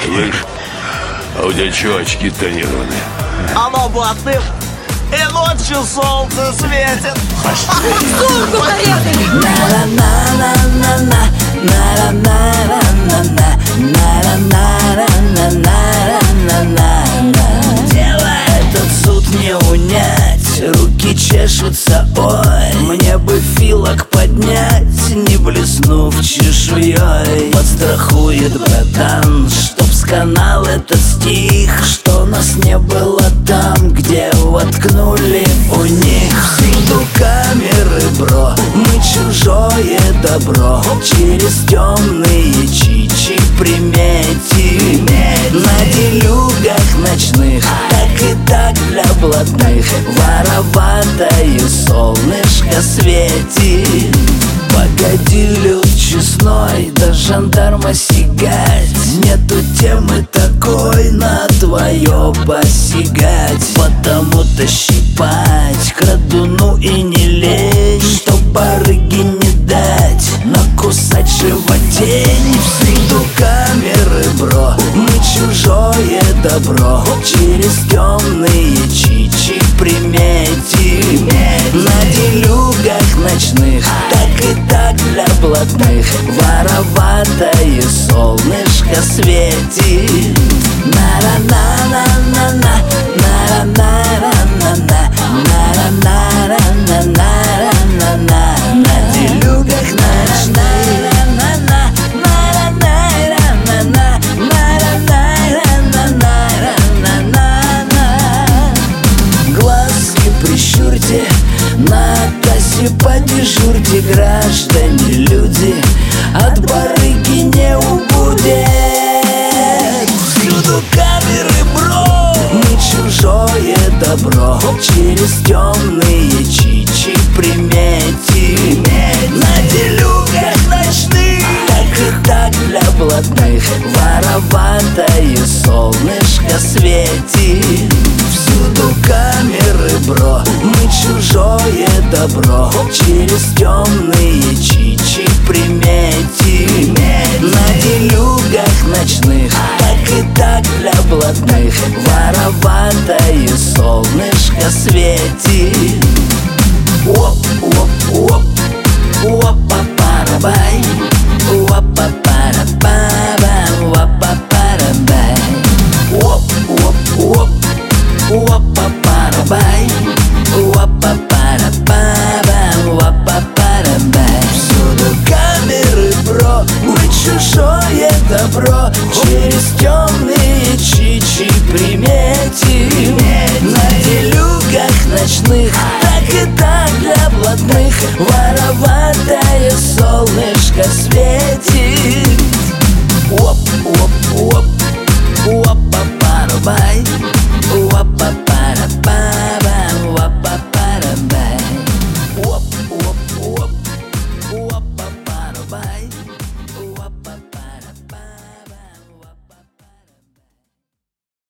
Слышь, а у тебя чё очки тонированные? Оно блатным и ночью солнце светит. Сумку порезали! Дело этот суд не унять, руки чешутся, ой. Мне бы филок поднять, не блеснув чешуей. Подстрахует братан, чтоб сканал этот стих, что нас не было там, где воткнули у них. Всюду камеры, бро, мы чужое добро через темные чичи приметим. На делюгах ночных, так и так для блатных, вороватое солнышко светит. Погоди, люд честной, до жандарма сигать. Нету темы такой на твое посягать. Потому-то щипать крадуну и не лень, чтоб барыги не дать накусать животень. Всюду камеры, бро, мы чужое добро через темные чичи приметим. На делюгах ночных, так и так для блатных, вороватое солнышко светит. На-на-на-на-на-на, на-на-на-на-на, на-на-на-на-на-на. На делюгах ночных. Глазки прищурьте, на кассе подежурьте, граждане, люди, от барыги не убудет. Всюду камеры, бро, мы чужое добро через темные чичи приметим. На делюгах ночных, так и так для блатных, вороватое солнышко светит. Всюду камеры, бро, мы чужое добро через темные чичи приметим. На делюгах ночных, так и так для блатных, вороватое солнышко светит. Оп-оп-оп, опа-пара-бай, опа-пара-ба-бам, опа-пара-бай. Оп-оп-оп, опа-пара-бай, опа-пара-ба-бам, опа-пара-бай. Всюду камеры, бро, мы чужое добро через темные чичи приметим. На делюгах ночных, так и так для блатных, вороватое солнышко светит.